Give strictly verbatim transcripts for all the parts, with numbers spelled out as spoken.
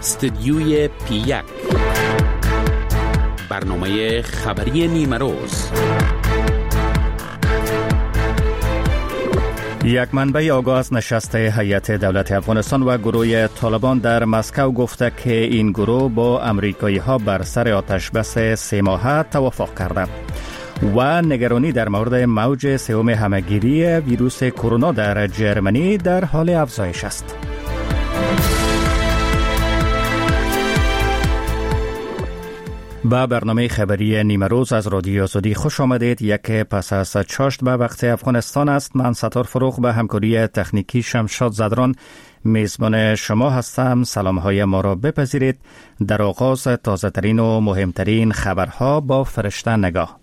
استدیوی پی یک، برنامه خبری نیمه روز. یک منبع آگاه از نشست هیئت دولت افغانستان و گروه طالبان در مسکو گفته که این گروه با امریکایی ها بر سر آتش بس سه ماهه توافق کرده و نگرانی در مورد موج سوم همهگیری ویروس کرونا در جرمنی در حال افزایش است. با برنامه خبری نیمه روز از رادیو آزادی خوش آمدید. یک پس از چاشت به وقت افغانستان است. من ستار فروغ به همکاری تکنیکی شمشاد زدران میزبان شما هستم. سلام های ما را بپذیرید. در آغاز تازه ترین و مهمترین خبرها با فرشته نگاه.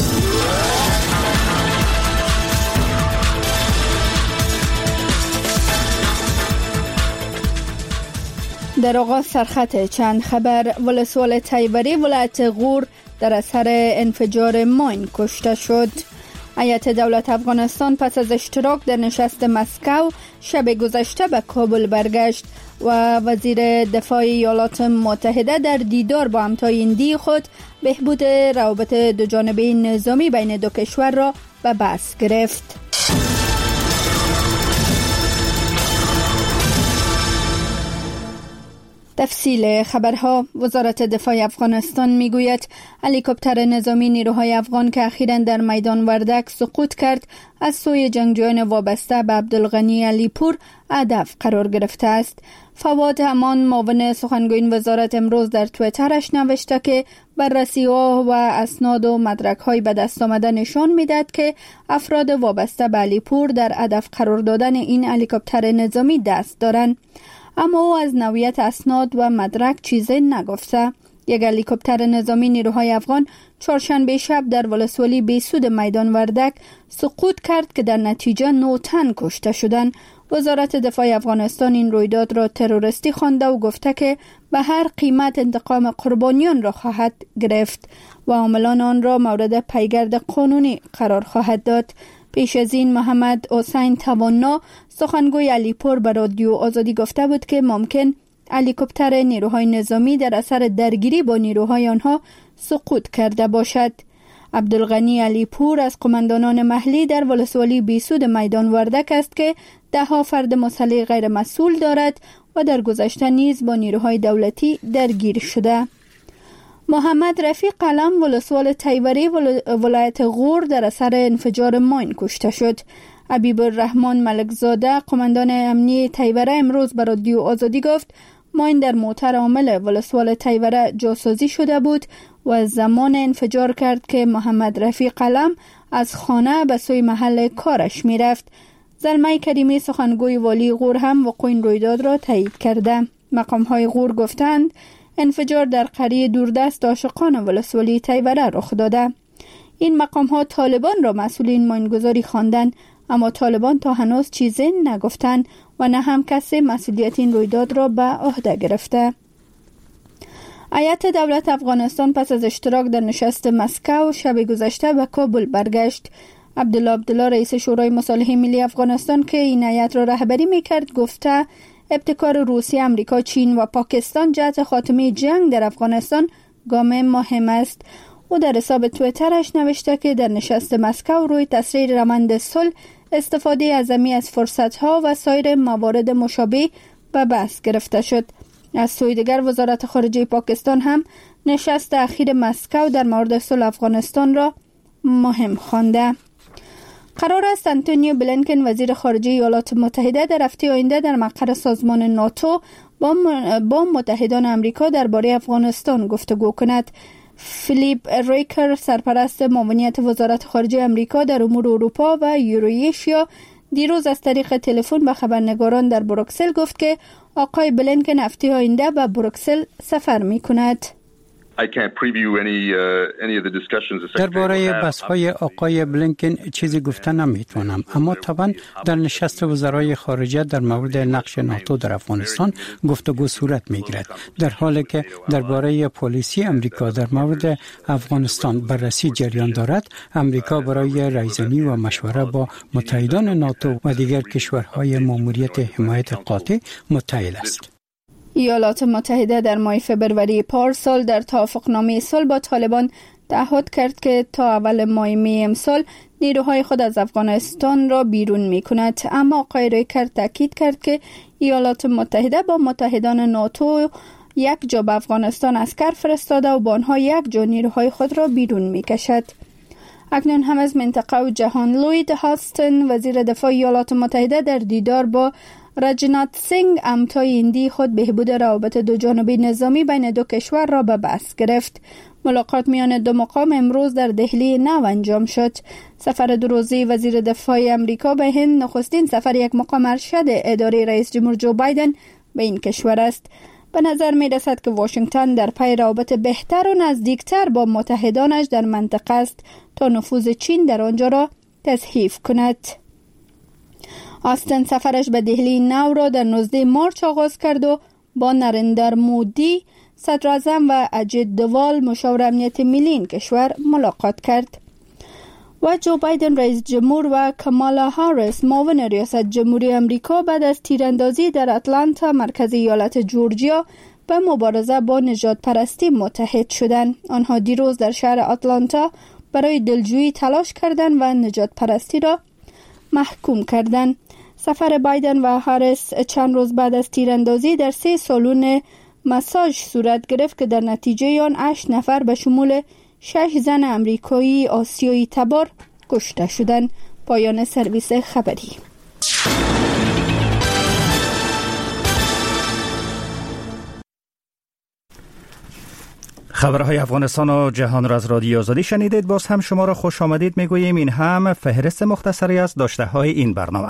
در آغاز سرخط چند خبر. ولسوال تیوری ولایت غور در اثر انفجار ماین کشته شد. هیئت دولت افغانستان پس از اشتراک در نشست مسکو شب گذشته به کابل برگشت و وزیر دفاع ایالات متحده در دیدار با همتای هندی خود بهبود روابط دوجانبه نظامی بین دو کشور را به بحث گرفت. تفصیل خبرها. وزارت دفاع افغانستان میگوید هلیکوپتر نظامی نیروهای افغان که اخیراً در میدان وردک سقوط کرد از سوی جنگجویان وابسته به عبدالغنی علیپور هدف قرار گرفته است. فواد همان معاون سخنگوی وزارت امروز در توییترش نوشته که بررسی‌ها و اسناد و مدرک‌های به دست آمده نشان می‌دهد که افراد وابسته به علیپور در هدف قرار دادن این هلیکوپتر نظامی دست دارند. اما او از نوعیت اسناد و مدرک چیزی نگفته. یک هلیکوپتر نظامی نیروهای افغان چهارشنبه شب در ولسوالی بیسود میدان وردک سقوط کرد که در نتیجه نه تن کشته شدند. وزارت دفاع افغانستان این رویداد را تروریستی خوانده و گفته که به هر قیمت انتقام قربانیان را خواهد گرفت و عاملان آن را مورد پیگرد قانونی قرار خواهد داد. پیش از این محمد حسین توانا سخنگوی علیپور به رادیو آزادی گفته بود که ممکن هلیکوپتر نیروهای نظامی در اثر درگیری با نیروهای آنها سقوط کرده باشد. عبدالغنی علیپور از قماندانان محلی در ولسوالی بیسود میدان وردک است که ده ها فرد مسلح غیر مسئول دارد و در گذشته نیز با نیروهای دولتی درگیر شده. محمد رفیق قلم ولسوال تیوری ولایت غور در اثر انفجار ماین کشته شد. حبیب الرحمن ملکزاده قماندان امنیه تیوره امروز به رادیو آزادی گفت ماین در موتر عامل ولسوال تیوره جاسازی شده بود و زمان انفجار کرد که محمد رفیق قلم از خانه به سوی محل کارش می رفت. زلمه کریمی سخنگوی والی غور هم وقوع این رویداد را تایید کرده. مقام های غور گفتند انفجار در قریه دوردست عاشقان ولسوالی تیوره رخ داده. این مقام ها طالبان را مسئولین ماینگذاری خواندند، اما طالبان تا هنوز چیزی نگفتند و نه هم کسی مسئولیت این رویداد را به عهده گرفته. هیئت دولت افغانستان پس از اشتراک در نشست مسکو شب گذشته به کابل برگشت. عبدالله عبدالله رئیس شورای مصالحه ملی افغانستان که این هیئت را رهبری میکرد گفته ابتکار روسیه، امریکا، چین و پاکستان جهت خاتمه جنگ در افغانستان گام مهم است. او در حساب توییترش نوشته که در نشست مسکو روی تسریع روند صلح استفاده اعظمی از فرصت‌ها و سایر موارد مشابه به بحث گرفته شد. از سوی دیگر وزارت خارجه پاکستان هم نشست اخیر مسکو در مورد صلح افغانستان را مهم خوانده. قرار است انتونیو بلینکن وزیر خارجه ایالات متحده در هفته آینده در مقر سازمان ناتو با با متحدان آمریکا درباره افغانستان گفتگو کند. فیلیپ ریکر سرپرست معاونیت وزارت خارجه آمریکا در امور اروپا و یورویشیا دیروز از طریق تلفن به خبرنگاران در بروکسل گفت که آقای بلینکن هفته آینده به بروکسل سفر می‌کند. درباره بحث‌های آقای بلینکن چیزی گفته نمیتونم، اما طبعا در نشست وزرای خارجه در مورد نقش ناتو در افغانستان گفتگو صورت میگیرد، در حالی که درباره پالیسی امریکا در مورد افغانستان بررسی جریان دارد. امریکا برای رایزنی و مشوره با متحدان ناتو و دیگر کشورهای ماموریت حمایت قاطع متحد است. ایالات متحده در ماه فبروری پارسال در توافقنامه صلح با طالبان تعهد کرد که تا اول ماه می امسال نیروهای خود از افغانستان را بیرون می کند. اما آقای ریکر تاکید کرد که ایالات متحده با متحدان ناتو یک جا به افغانستان عسکر فرستاده و با آنها یک جا نیروهای خود را بیرون می کشد. اکنون هم از منطقه و جهان لوید هاستن وزیر دفاع ایالات متحده در دیدار با رجنات سینگ امتای هندی خود بهبود روابط دو جانبه نظامی بین دو کشور را به بحث گرفت. ملاقات میان دو مقام امروز در دهلی نو انجام شد. سفر دو روزه وزیر دفاع امریکا به هند نخستین سفر یک مقام ارشد اداره رئیس جمهور جو بایدن به این کشور است. به نظر می رسد که واشنگتن در پی روابط بهتر و نزدیکتر با متحدانش در منطقه است تا نفوذ چین در آنجا را تضعیف کند. آستن سفرش به دهلی نو را در نوزده مارچ آغاز کرد و با نریندر مودی صدر اعظم و اجیت دوال مشاور امنیت ملی این کشور ملاقات کرد. و جو بایدن رئیس جمهور و کامالا هاریس معاون ریاست جمهوری آمریکا بعد از تیراندازی در اتلانتا مرکز ایالت جورجیا به مبارزه با نژاد پرستی متحد شدند. آنها دیروز در شهر اتلانتا برای دلجویی تلاش کردند و نژاد پرستی را محکوم کردند. سفر بایدن و هاریس چند روز بعد از تیراندازی در سه سالن مساج صورت گرفت که در نتیجه آن هشت نفر به شمول شش زن امریکایی آسیایی تبار کشته شدند. پایان سرویس خبری. خبرهای افغانستان و جهان را از رادیو آزادی شنیدید. باز هم شما را خوش آمدید میگوییم. این هم فهرست مختصری از داشته های این برنامه.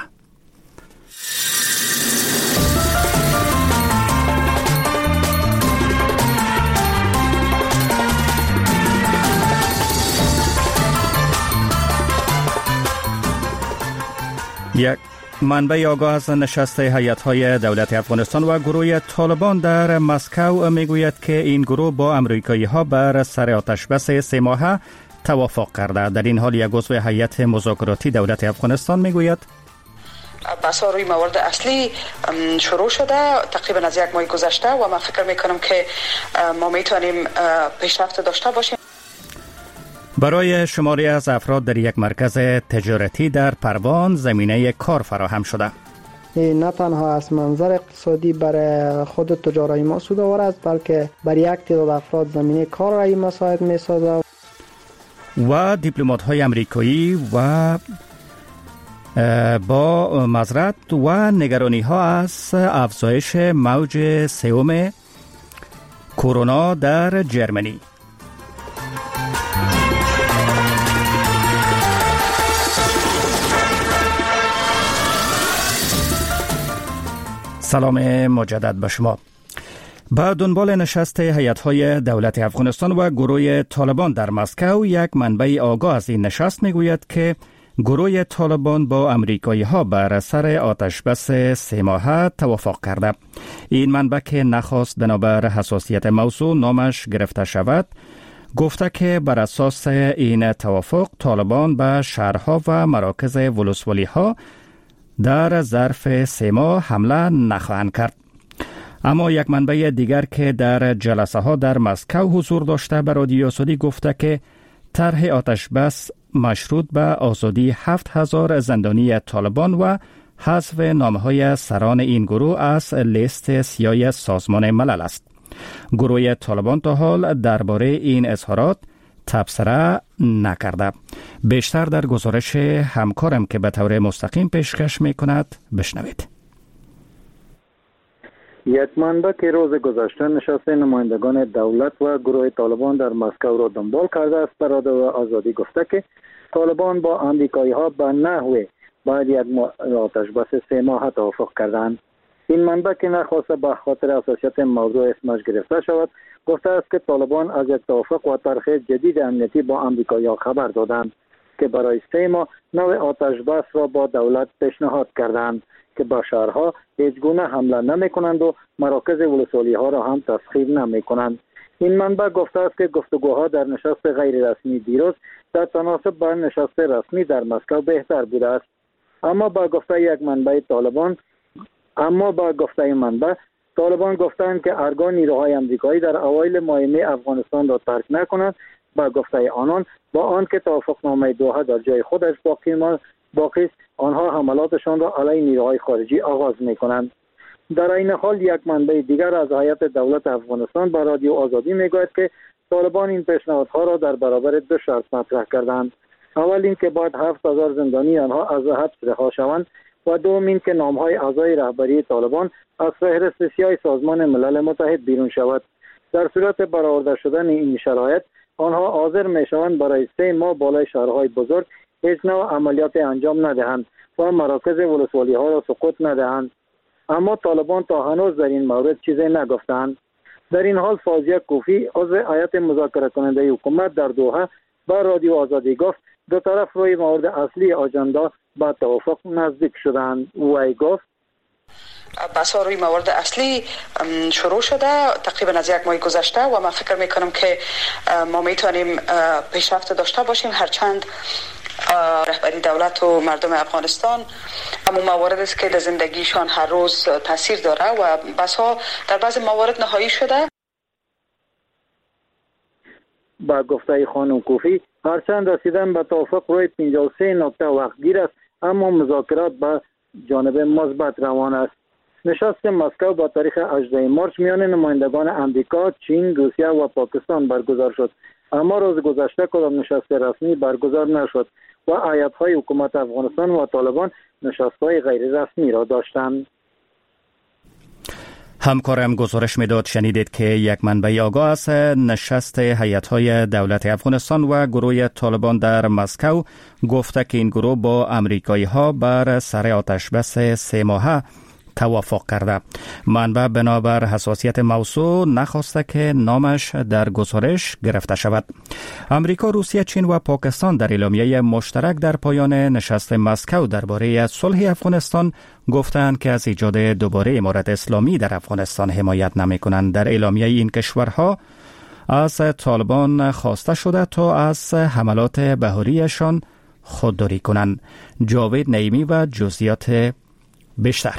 یک منبع آگاه از نشست هیئت‌های دولت افغانستان و گروه طالبان در مسکو میگوید که این گروه با امریکایی‌ها بر سر آتشبس سه ماهه توافق کرده. در این حال یک عضو هیئت مذاکراتی دولت افغانستان میگوید بحث‌ها روی موارد اصلی شروع شده تقریبا از یک ماه گذشته و من فکر میکنم که ما میتونیم پیشرفت داشته باشیم. برای شماری از افراد در یک مرکز تجارتی در پروان زمینه کار فراهم شده. این نه تنها از منظر اقتصادی برای خود تجارای ما سودآور است بلکه برای یک تعداد افراد زمینه کار را مساعد می‌سازد. و دیپلمات‌های آمریکایی و با معذرت و نگرانی‌ها از افزایش موج سوم کرونا در جرمنی. سلام مجدد به شما. با دنبال نشست هیئت‌های دولت افغانستان و گروه طالبان در مسکو، یک منبع آگاه از این نشست میگوید که گروه طالبان با امریکایی‌ها بر سر آتشبس سه ماهه توافق کرده. این منبع که نخواست بنابر حساسیت موضوع نامش گرفته شود، گفته که بر اساس این توافق طالبان به شهرها و مراکز ولسوالی‌ها در ظرف سه ماه حمله نخواهند کرد. اما یک منبع دیگر که در جلسه ها در مسکو حضور داشته به رادیو آزادی گفته که طرح آتشبس مشروط به آزادی هفت هزار زندانی طالبان و حذف نامه‌های سران این گروه از لیست سیاه سازمان ملل است. گروه طالبان تا حال درباره این اظهارات تبصره نکرده. بیشتر در گزارش همکارم که به طور مستقیم پیشکش میکند بشنوید. یک منبع که روز گذشته نشست نمایندگان دولت و گروه طالبان در مسکو را دنبال کرده است به رادیو آزادی گفته که طالبان با آمریکایی ها به نحو باید یک آتشبس سه ماه توافق کردند. این منبع که نخواسته به خاطر حساسیت موضوع اسمش گرفته شود گفته است که طالبان از یک توافق و طرح جدید امنیتی با آمریکایی‌ها خبر دادند که برای سه ماه نوع آتشبس را با دولت پیشنهاد کردند که با شهرها هیچ گونه حمله نمی‌کنند و مراکز ولسوالی‌ها را هم تسخیر نمی‌کنند. این منبع گفته است که گفتگوها در نشست غیر رسمی دیروز در تناسب با نشست رسمی در مسکو بهتر بوده است. اما با گفته یک منبع طالبان اما با گفته منبع طالبان گفتند که ارگان نیروهای آمریکایی در اوایل ماه می افغانستان را ترک نکنند. با گفته آنان با آنکه توافقنامه دوحه در جای خودش باقی ما باقی است، آنها حملاتشان را علیه نیروهای خارجی آغاز می‌کنند. در این حال یک منبع دیگر از هیئت دولت افغانستان با رادیو آزادی میگوید که طالبان این پیشنهادها را در برابر دو شرط مطرح کردند. اول این که باید هفت هزار زندانی آنها از حبس رها شوند و دوم این که نامهای اعضای رهبری طالبان از فهرست سیاه سازمان ملل متحد بیرون شود. در صورت برآورده شدن این شرایط آنها حاضر میشوند برای سه ماه بالای شهرهای بزرگ هیچ نوع عملیات انجام ندهند و مراکز ولسوالی ها را سقوط ندهند. اما طالبان تا هنوز در این مورد چیزی نگفتند. در این حال فوزیه کوفی عضو هیئت مذاکره کننده حکومت در دوحه با رادیو آزادی گفت دو طرف روی مورد اصلی آجندا با توافق نزدیک شدند. او گفت بحث‌ها روی موارد اصلی شروع شده تقریبا از یک ماه گذشته و من فکر میکنم که ما میتونیم پیشرفت داشته باشیم، هرچند رهبری دولت و مردم افغانستان اما مواردی است که در زندگیشان هر روز تاثیر داره و بحث‌ها در بعض موارد نهایی شده. با گفته خانم کوفی هرچند رسیدن به توافق روی پنجاه و سه نکته وقت گیر است، اما مذاکرات به جانب مثبت روان است. نشست مسکو با تاریخ هجدهم مارس میان نمایندگان امریکا، چین، روسیه و پاکستان برگزار شد، اما روز گذشته کدام نشست رسمی برگزار نشد و هیئت‌های حکومت افغانستان و طالبان نشست‌های غیر رسمی را داشتند. همکارم گزارش میداد شنیدید که یک منبع آگاه از نشست هیئت‌های دولت افغانستان و گروه طالبان در مسکو گفته که این گروه با امریکایی‌ها بر سر آتش بس سه ماهه توافق کرده. منبع بنابر حساسیت موضوع نخواسته که نامش در گزارش گرفته شود. امریکا، روسیه، چین و پاکستان در اعلامیه مشترک در پایان نشست مسکو درباره صلح افغانستان گفتند که از ایجاد دوباره امارت اسلامی در افغانستان حمایت نمی‌کنند. در اعلامیه این کشورها از طالبان خواسته شده تا از حملات بهاریشان خودداری کنند. جاوید نعیمی و جزئیات بیشتر.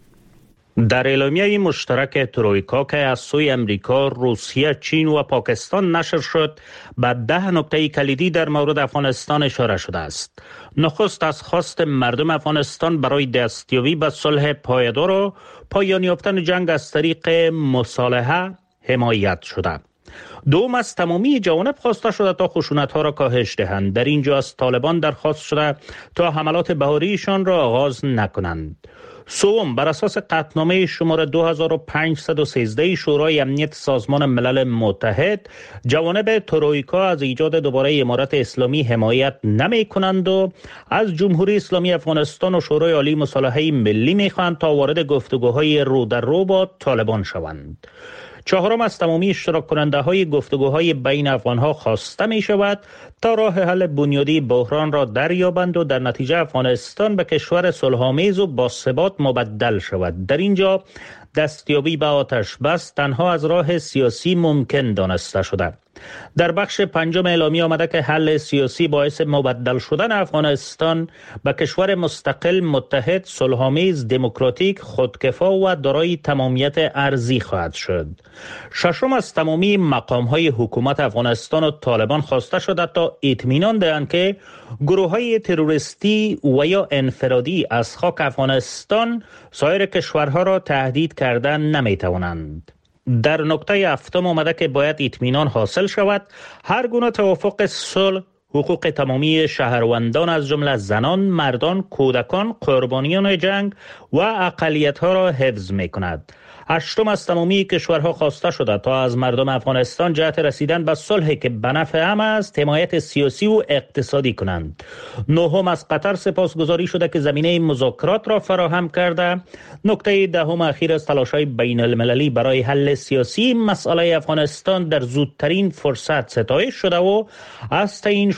در اعلامیه مشترک ترویکا که از سوی امریکا، روسیه، چین و پاکستان نشر شد، به ده نکته کلیدی در مورد افغانستان اشاره شده است. نخست از خواست مردم افغانستان برای دستیابی به صلح پایدار و پایان یافتن جنگ از طریق مصالحه حمایت شده. دوم از تمامی جوانب خواسته شده تا خشونت‌ها را کاهش دهند. در اینجا از طالبان درخواست شده تا حملات بهاریشان را آغاز نکنند. سوم، بر اساس قطعنامه شماره دو هزار و پانصد و سیزده شورای امنیت سازمان ملل متحد، جوانب ترویکا از ایجاد دوباره امارت اسلامی حمایت نمی کنند و از جمهوری اسلامی افغانستان و شورای عالی مصالحه ملی می خواهند تا وارد گفتگوهای رو در رو با طالبان شوند. چهارم، از تمامی اشتراک کننده های گفتگوهای بین افغان ها خواسته می شود تا راه حل بنیادی بحران را دریابند و در نتیجه افغانستان به کشور صلح‌آمیز و با ثبات مبدل شود. در اینجا دستیابی به آتش بس تنها از راه سیاسی ممکن دانسته شده. در بخش پنجم اعلامیه آمده که حل سیاسی باعث مبدل شدن افغانستان به کشور مستقل، متحد، صلح‌آمیز، دموکراتیک، خودکفا و دارای تمامیت ارضی خواهد شد. ششم، از تمامی مقام‌های حکومت افغانستان و طالبان خواسته شده تا اطمینان دهند که گروه‌های تروریستی و یا انفرادی از خاک افغانستان سایر کشورها را تهدید کردن نمی‌توانند. در نکته هفتم آمده که باید اطمینان حاصل شود هر گونه توافق صلح حقوق تمامی شهروندان از جمله زنان، مردان، کودکان، قربانیان جنگ و اقلیت‌ها را حفظ می‌کند. هشتم، از تمامی کشورها خواسته شده تا از مردم افغانستان جهت رسیدن به صلحی که به نفع همه است حمایت سیاسی و اقتصادی کنند. نهم، از قطر سپاسگزاری شده که زمینه مذاکرات را فراهم کرده. نکته دهم اخیر از تلاش‌های بین المللی برای حل سیاسی مسئله افغانستان در زودترین فرصت ستایش شده و از تعیین شدن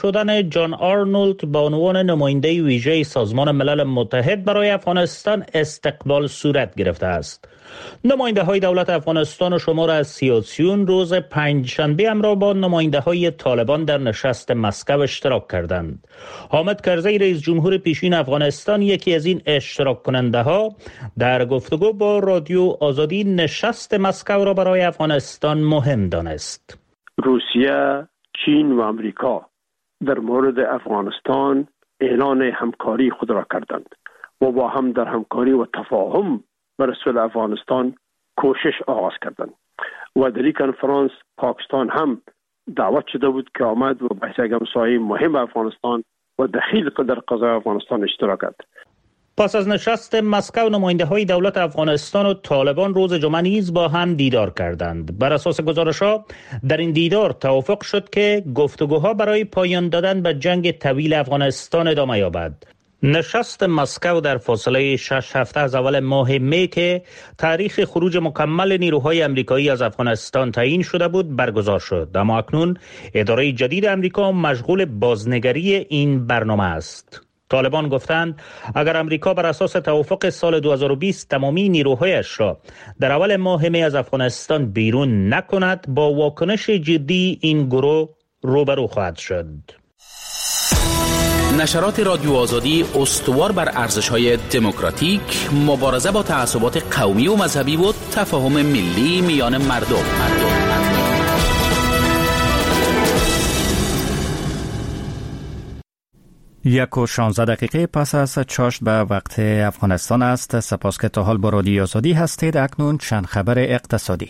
شدن جان آرنولد به عنوان نماینده ویژه سازمان ملل متحد برای افغانستان استقبال صورت گرفته است. نماینده های دولت افغانستان و شمار از سیاسیون روز پنجشنبه همراه با نماینده های طالبان در نشست مسکو اشتراک کردند. حامد کرزی رئیس جمهور پیشین افغانستان یکی از این اشتراک کننده ها در گفتگو با رادیو آزادی نشست مسکو را برای افغانستان مهم دانست. روسیه، چین و امریکا در مورد افغانستان اعلان همکاری خود را کردند و با هم در همکاری و تفاهم بر صلح افغانستان کوشش آغاز کردند و در این کنفرانس پاکستان هم دعوت شده بود که آمد و بحث همسایه مهم افغانستان و دخیل در قضای افغانستان اشتراک کرد. پس از نشست مسکو نماینده های دولت افغانستان و طالبان روز جمعه نیز با هم دیدار کردند. بر اساس گزارش‌ها در این دیدار توافق شد که گفتگوها برای پایان دادن به جنگ طویل افغانستان ادامه یابد. نشست مسکو در فاصله شش هفته از اول ماه می که تاریخ خروج مکمل نیروهای امریکایی از افغانستان تعیین شده بود برگزار شد، اما اکنون اداره جدید امریکا مشغول بازنگری این برنامه است. طالبان گفتند اگر امریکا بر اساس توافق سال دو هزار و بیست تمامی نیروهایش را در اول ماه می از افغانستان بیرون نکند، با واکنش جدی این گروه روبرو خواهد شد. نشرات رادیو آزادی استوار بر ارزش‌های دموکراتیک، مبارزه با تعصبات قومی و مذهبی و تفاهم ملی میان مردم. یک و شانزده دقیقه پس از چاشت به وقت افغانستان است. سپاس که تا حال با رادیو آزادی هستید. اکنون چند خبر اقتصادی.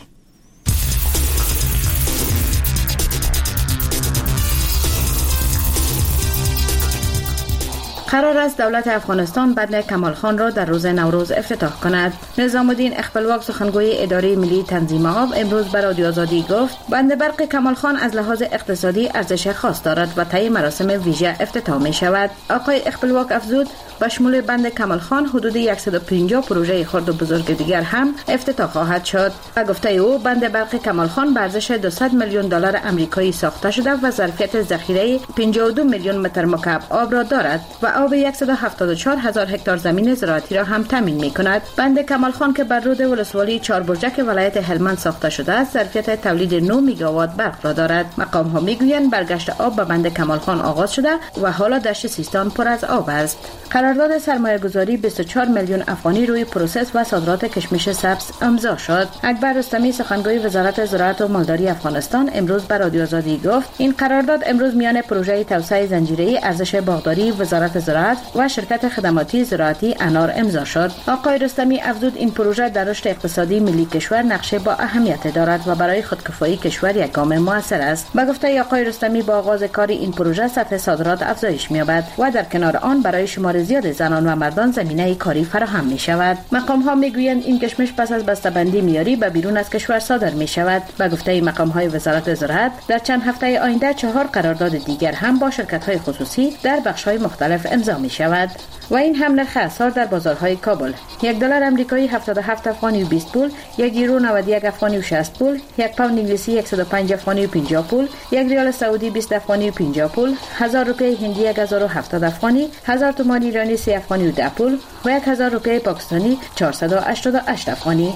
قرار است دولت افغانستان بند کمال خان را در روز نوروز افتتاح کند. نظام الدین اخپلواک سخنگوی اداره ملی تنظیم آب امروز به رادیو آزادی گفت بند برق کمال خان از لحاظ اقتصادی ارزش خاص دارد و طی مراسم ویژه افتتاح می شود. آقای اخپلواک افزود با شمول بند کمال خان حدود صد و پنجاه پروژه خرد و بزرگ دیگر هم افتتاح خواهد شد. و گفته او بند برق کمال خان به ارزش دویست میلیون دلار آمریکایی ساخته شده و ظرفیت ذخیره پنجاه و دو میلیون متر مکعب آب را دارد و آب صد و هفتاد و چهار هزار هکتار زمین زراعتی را هم تامین می کند. بند کمال خان که بر رود ولسوالی چهار برجک ولایت هلمند ساخته شده است، ظرفیت تولید نه میگاوات برق را دارد. مقام ها می گویند برگشت آب به بند کمال خان آغاز شده و حالا دشت سیستان پر از آب است. قرارداد سرمایه گذاری بیست و چهار میلیون افغانی روی پروسس و صادرات کشمش سبز امضا شد. اکبر رستمی سخنگوی وزارت زراعت و مالداری افغانستان امروز به رادیو آزادی گفت این قرارداد امروز میان پروژه توسعه زنجیره ارزش باغداری وزارت زراعت و شرکت خدماتی زراعتی انار امضا شد. آقای رستمی افزود این پروژه در رشد اقتصادی ملی کشور نقشه با اهمیت دارد و برای خودکفایی کشور یک گام موثر است. به گفته آقای رستمی با آغاز کار این پروژه سطح صادرات افزایش می‌یابد و در کنار آن برای شمار زیاد زنان و مردان زمینه کاری فراهم می شود. مقام ها می گویند این کشمش پس از بسته‌بندی میاری به بیرون از کشور صادر می شود. به گفته مقام های وزارت زراعت در چند هفته آینده چهار قرارداد دیگر هم با شرکت های خصوصی در بخش های مختلف امضا می شود. و این هم نرخ اسعار در بازارهای کابل: یک دلار آمریکایی هفتاد و هفت افغانی و بیست پول، یک یورو نود و یک افغانی و شصت پول، یک پوند انگلیسی صد و پنج افغانی و پنجاه پول، یک ریال سعودی بیست افغانی و پنجاه پول، هزار روپیه هندی یک هزار و هفتاد افغانی، هزار تومان ایرانی سی افغانی و ده پول و یک هزار روپیه پاکستانی چهارصد و هشتاد و هشت افغانی.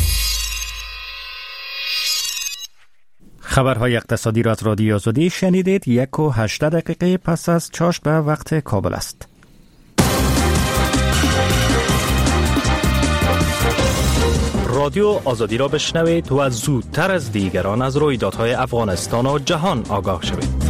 خبرهای اقتصادی را از رادیو آزادی شنیدید. یک و هشده دقیقه پس از چاشت به وقت کابل است. رادیو آزادی را بشنوید و زودتر از دیگران از رویدادهای افغانستان و جهان آگاه شوید.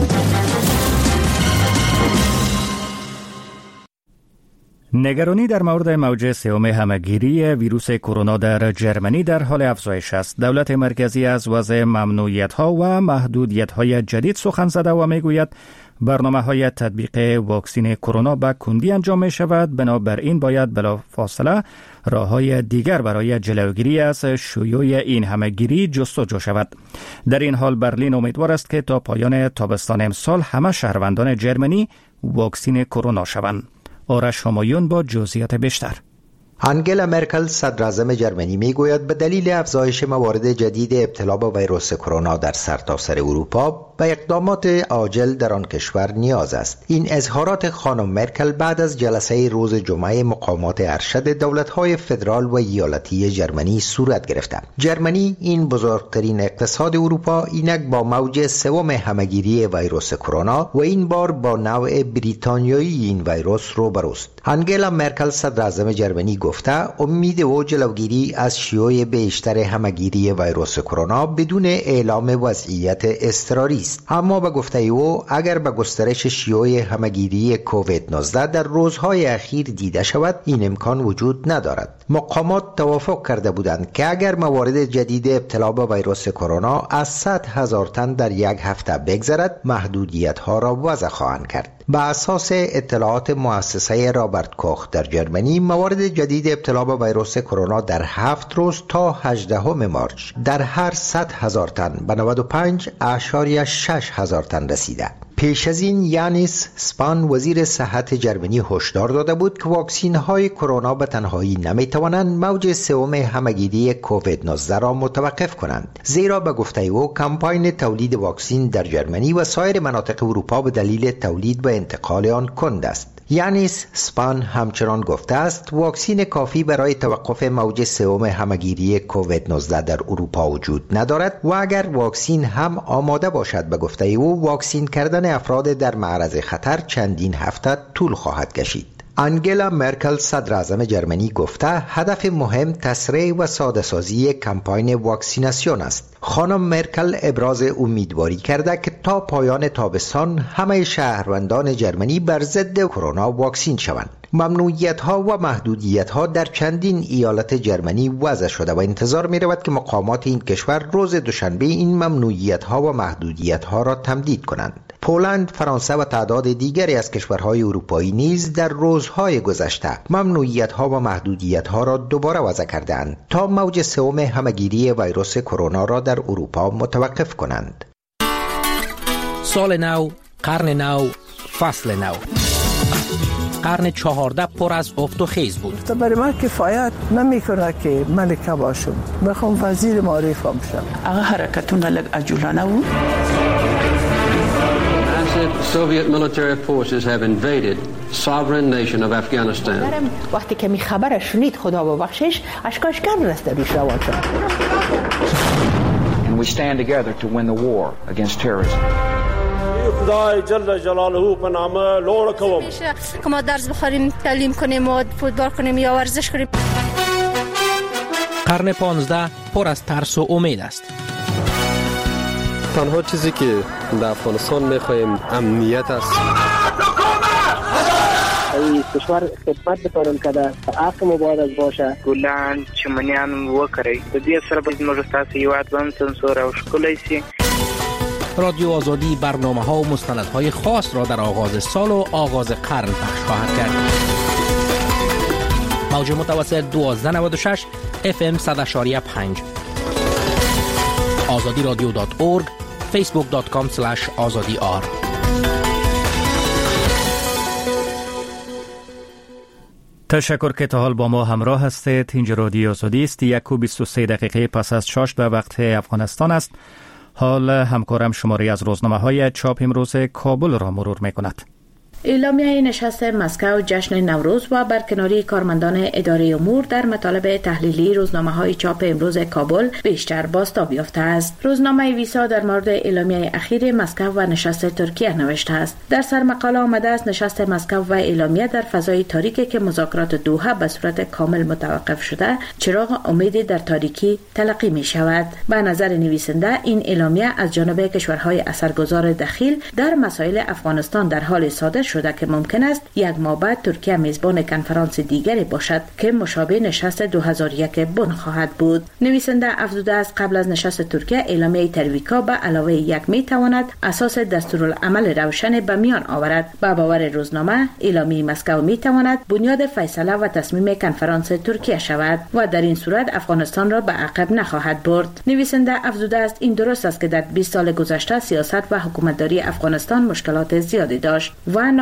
نگرانی در مورد موج سوم همهگیری ویروس کرونا در جرمنی در حال افزایش است. دولت مرکزی از وضع ممنوعیت‌ها و محدودیت‌های جدید سخن زده و می‌گوید برنامه‌های تطبیق واکسن کرونا به کندی انجام می‌شود. بنابراین باید بلافاصله راه‌های دیگر برای جلوگیری از شیوع این همهگیری جستجو شود. در این حال برلین امیدوار است که تا پایان تابستان امسال همه شهروندان جرمنی واکسن کرونا شوند. آرش همایون با جزئیات بیشتر. آنگلا مرکل صدراعظم جرمنی میگوید به دلیل افزایش موارد جدید ابتلا با ویروس کرونا در سرتاسر اروپا و اقدامات عاجل در آن کشور نیاز است. این اظهارات خانم مرکل بعد از جلسه روز جمعه مقامات ارشد دولت‌های فدرال و ایالتی جرمنی صورت گرفته. جرمنی، این بزرگترین اقتصاد اروپا، اینک با موج سوم همهگیری ویروس کرونا و این بار با نوع بریتانیایی این ویروس روبروست. انگلا مرکل صدر اعظم جرمنی گفته امید و جلوگیری از شیوع بیشتر همهگیری ویروس کرونا بدون اعلام وضعیت اضطراری است. اما به گفته او اگر به گسترش شیوع همهگیری کووید نوزده در روزهای اخیر دیده شود، این امکان وجود ندارد. مقامات توافق کرده بودند که اگر موارد جدید ابتلا به ویروس کرونا از صد هزار تن در یک هفته بگذرد، محدودیت ها را وضع خواهند کرد. بر اساس اطلاعات مؤسسه رابرت کوخ در جرمنی، موارد جدید ابتلا به ویروس کرونا در هفت روز تا هجدهم مارچ در هر صد هزار تن به نود و پنج اشاریه شش هزار تن رسیده. پیش از این یانیس سپان وزیر صحت جرمنی هشدار داده بود که واکسین های کرونا به تنهایی نمی توانند موج سوم همهگیری کووید نوزده را متوقف کنند، زیرا به گفته او کمپاین تولید واکسین در جرمنی و سایر مناطق اروپا به دلیل تولید و انتقال آن کند است. یانیس سپان همچنان گفته است واکسین کافی برای توقف موج سوم همهگیری کووید نوزده در اروپا وجود ندارد و اگر واکسین هم آماده باشد، به گفته او واکسین کردن افراد در معرض خطر چندین هفته طول خواهد کشید. انگلا مرکل صدر اعظم جرمنی گفته هدف مهم تسریع و ساده سازی کمپاین واکسیناسیون است. خانم مرکل ابراز امیدواری کرده که تا پایان تابستان همه شهروندان جرمنی بر ضد کرونا واکسین شوند. ممنوعیت ها و محدودیت ها در چندین ایالت جرمنی وضع شده و انتظار می رود که مقامات این کشور روز دوشنبه این ممنوعیت ها و محدودیت ها را تمدید کنند. پولند، فرانسه و تعداد دیگری از کشورهای اروپایی نیز در روزهای گذشته ممنوعیت‌ها و محدودیت‌ها را دوباره وضع کردند تا موج سوم همهگیری ویروس کرونا را در اروپا متوقف کنند. سال نو، قرن نو، فصل نو. قرن چهارده پر از افت و خیز بود. برای من کفایت نمیکنه که ملکه باشم، بخوام وزیر معارف بشم. آقا حرکتون لگ عجولانه بود. Soviet military forces have invaded sovereign nation of Afghanistan. وقتی که می خبر شنید خدا ببخشش اشکاش کرد رست روش روان شد. And we stand together to win the war against terrorism. خدای جل جلاله په نامه لوړ کوم که ما درس بخوریم، تعلیم کنیم و فوتبال کنیم یا ورزش کنیم. قرن پانزده پر از ترس و امید است. تنها چیزی که در افغانستان می‌خوایم امنیت است. ای کشور خدمت بکنم که در حق مبارز باشه. ګلان چمنیان وکړي د دې سره به موږ تاسو هیواد باندې سنسور او ښکلی شي. رادیو آزادی برنامه‌ها و مستندهای خاص را در آغاز سال و آغاز قرن پخش خواهد کرد. موج متوسط دوازده نود و شش اف ام صد و شش و پنج آزادی رادیو دات اورگ فیسبوک دات کام سلش آزادی آر. تشکر که تا حال با ما همراه هستید. اینجا رادیو آزادی است. یک و بیست و سه دقیقه پس از شش به وقت افغانستان است. حال همکارم شماری از روزنامه های چاپ امروز کابل را مرور می کند. اعلامیه نشست مسکو جشن نوروز و برکناری کارمندان اداره امور در مطالب تحلیلی روزنامه‌های چاپ امروز کابل بیشتر بازتاب یافته است. روزنامه ویسا در مورد اعلامیه اخیر مسکو و نشست ترکیه نوشته است. در سرمقاله آمده است نشست مسکو و اعلامیه در فضای تاریکی که مذاکرات دوحه به صورت کامل متوقف شده، چراغ امیدی در تاریکی تلقی می شود. به نظر نویسنده این اعلامیه از جانب کشورهای اثرگذار دخیل در مسائل افغانستان در حال صادر شده که ممکن است یک ماه بعد ترکیه میزبان کنفرانس دیگری باشد که مشابه نشست دو هزار و یک بن خواهد بود. نویسنده افزوده است قبل از نشست ترکیه اعلامیه ترویکا به علاوه یک می تواند اساس دستورالعمل روشن به میان آورد. به باور روزنامه اعلامیه مسکو می تواند بنیاد فیصله و تصمیم کنفرانس ترکیه شود و در این صورت افغانستان را به عقب نخواهد برد. نویسنده افزوده است این درست است که در بیست سال گذشته سیاست و حکومتداری افغانستان مشکلات زیادی داشت و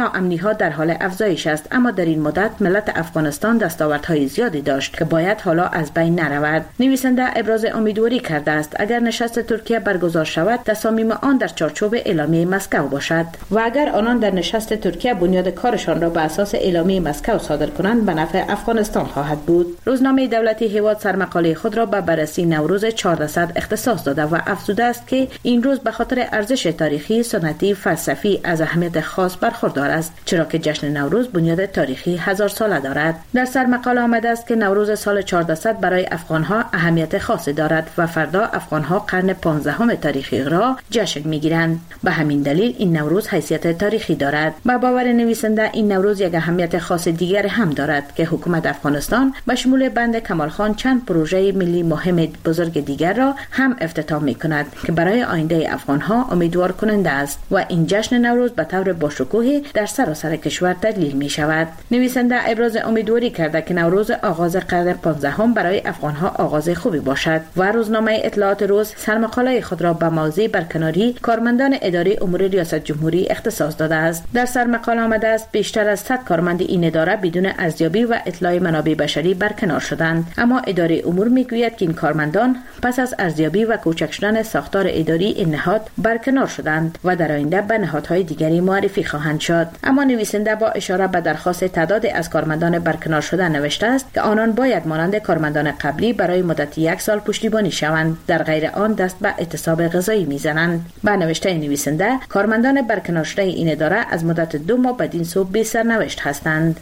ناامنی ها در حال افزایش است، اما در این مدت ملت افغانستان دستاوردهای زیادی داشت که باید حالا از بین نرود. نویسنده ابراز امیدواری کرده است اگر نشست ترکیه برگزار شود تصامیم آن در چارچوب اعلامیه مسکو باشد و اگر آنان در نشست ترکیه بنیاد کارشان را بر اساس اعلامیه مسکو صادر کنند به نفع افغانستان خواهد بود. روزنامه دولتی هیواد سرمقاله خود را به بررسی نوروز چهاردهصد اختصاص داده و افزوده است که این روز به خاطر ارزش تاریخی، سنتی، فلسفی از اهمیت خاص برخوردار است، چرا که جشن نوروز بنیاد تاریخی هزار ساله دارد. در سرمقاله آمده است که نوروز سال چهاردهصد برای افغانها اهمیت خاصی دارد و فردا افغانها قرن پانزدهم تاریخی را جشن میگیرند. به همین دلیل این نوروز حیثیت تاریخی دارد. با باور نویسنده این نوروز یک اهمیت خاص دیگر هم دارد که حکومت افغانستان به شمول بند کمال خان چند پروژه ملی مهم بزرگ دیگر را هم افتتاح می‌کند که برای آینده افغان‌ها امیدوار کننده است و این جشن نوروز به طور باشکوهی در سراسر کشور تدلیل می‌شود. نویسنده ابراز امیدواری کرده که نوروز آغاز قرن پانزدهم برای افغان‌ها آغاز خوبی باشد و روزنامه اطلاعات روز سرمقاله خود را به موضوع برکناری کارمندان اداره امور ریاست جمهوری اختصاص داده است. در سرمقاله آمده است بیشتر از صد کارمند این اداره بدون ارزیابی و اطلاع منابع بشری برکنار شدند، اما اداره امور میگوید که این کارمندان پس از ارزیابی و کوچک شدن ساختار اداری این نهاد برکنار شدند و در آینده به نهادهای دیگری معرفی خواهند شد. اما نویسنده با اشاره به درخواست تعداد از کارمندان برکنار شده نوشته است که آنان باید مانند کارمندان قبلی برای مدت یک سال پشتیبانی شوند، در غیر آن دست به اعتصاب غذایی میزنند. با نوشته نویسنده کارمندان برکنار شده این اداره از مدت دو ماه بدین سو بی سرنوشت هستند.